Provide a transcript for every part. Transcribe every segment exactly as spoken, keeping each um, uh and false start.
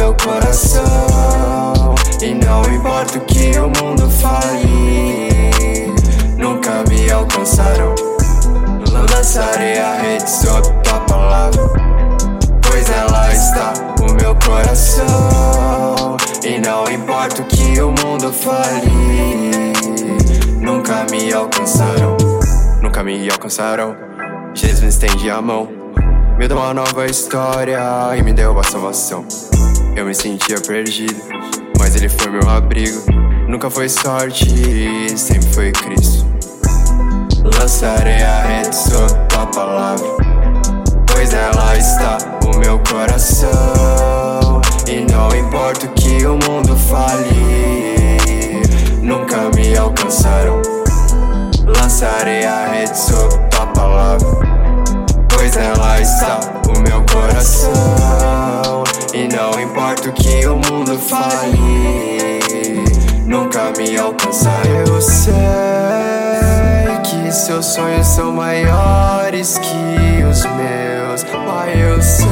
meu coração. E não importa o que o mundo fale, nunca me alcançaram. Lançarei a rede sob tua palavra, pois ela está no meu coração. E não importa o que o mundo fale, nunca me alcançaram. Nunca me alcançaram. Jesus me estende a mão, me deu uma nova história e me deu a salvação. Eu me sentia perdido, mas ele foi meu abrigo. Nunca foi sorte, sempre foi Cristo. Lançarei a rede sob tua palavra, pois ela está no meu coração. E não importa o que o mundo fale, nunca me alcançaram. Lançarei a rede sob tua palavra, pois ela está no meu coração. E não importa o que o mundo fale, nunca me alcançaram. Eu sei que seus sonhos são maiores que os meus, Pai, eu sei.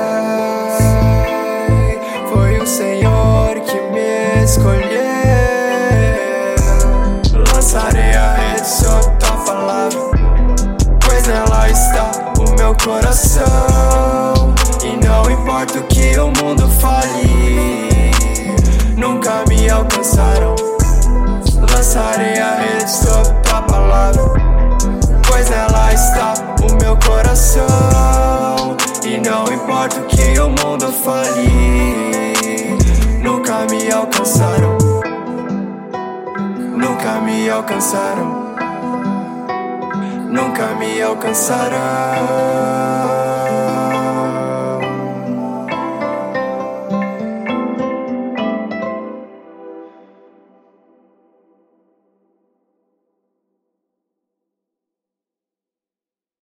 Foi o Senhor que me escolheu. Lançarei a rede sob tua palavra, pois ela está no meu coração. E não importa o que o mundo fale, nunca me alcançaram. Lançarei a rede sob tua palavra, pois ela está no meu coração. E não importa o que o mundo fale, nunca me alcançaram. Nunca me alcançaram. Nunca me alcançaram.